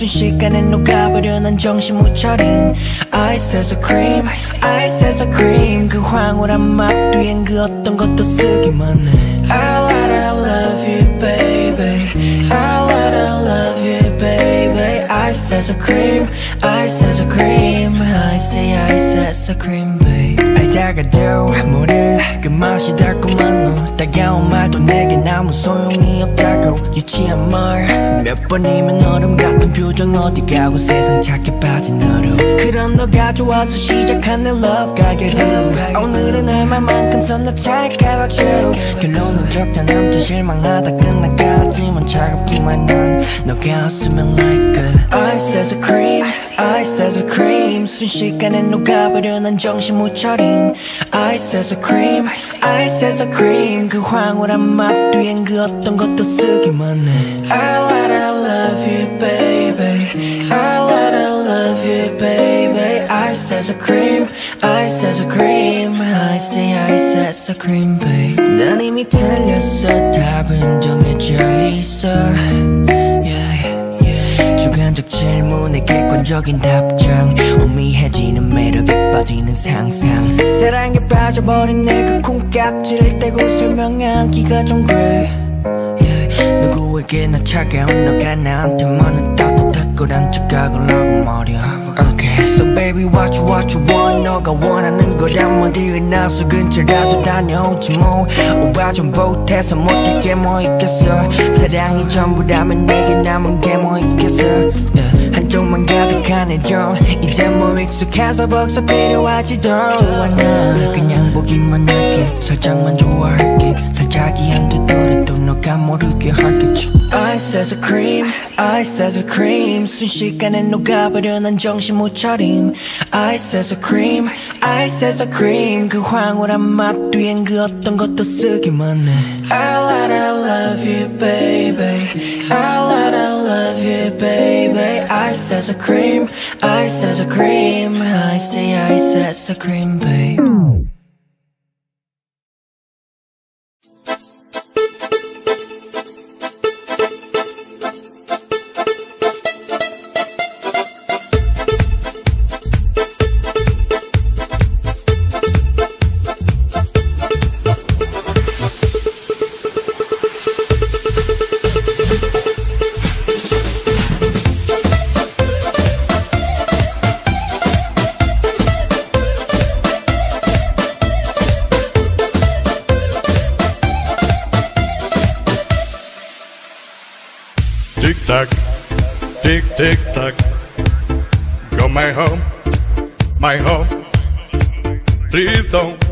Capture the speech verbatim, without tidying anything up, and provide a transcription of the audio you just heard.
순식간에 녹아버려 난 정신 못 차림. Ice as a cream, ice as a cream. 그 황홀한 맛 뒤엔 그 어떤 것도 쓰기만 해. I let I love you baby, I let I love you baby. Ice as a cream, ice as a cream. Ice ice as a cream baby. 알다가도 모를 그 맛이 달콤한 너. 따가운 말도 내겐 아무 소용이 없다고. 유치한 말 몇 번이면 얼음 같은 표정 어디 가고 세상 착해 빠진 너로. 그런 너가 좋아서 시작한 내 love 가게로. 오늘은 얼마만큼 섰나 찰까 박수. 결론은 적다 남자 실망하다 끝나가지만 차갑기만 한 너가 없으면 like a ice as a cream, ice as a cream. 순식간에 녹아버려 난 정신 못 차림. Ice as a cream, ice as a cream. 그 황홀한 맛 뒤엔 그 어떤 것도 쓰기만 해. I let I love you baby, I let I love you baby. Ice as a cream, ice as a cream. Ice ice as a cream baby. 난 이미 틀렸어 답은 정해져 있어. Yeah. 주관적 질문에 객관적인 답장. 오미해지는 매력에 빠지는 상상. 사랑에 빠져버린 내가 콩깍지를 떼고 설명하기가 좀 그래. yeah. 누구에게나 차가운 너가 나한테만은 따뜻할 거란 착각을 하고 말이야. Okay, so baby what you what you want. 너가 원하는 거란 어디에 나서 근처라도 다녀오지 뭐. 오바 좀 보태서 못할 게 뭐 있겠어. 사랑이 전부라면 내게 남은 게 뭐 있겠어. yeah. 한쪽만 가득한 애정 이제 뭐 익숙해서 벌써 필요하지도 않아. 그냥 보기만 할게 살짝만 좋아할게. 살짝이 안 되더라도 너가 모르게 할겠지. Ice as a cream, ice as a cream. 순식간에 녹아버려 난 정신 못 차림. Ice as a cream, ice as a cream. 그 황홀한 맛 뒤엔 그 어떤 것도 쓰기만 해. I let I love you baby, I let I love you baby. Ice as a cream, ice as a cream. Ice ice as a cream baby. Tick tock, tick tick tock. Go my home, my home. Please don't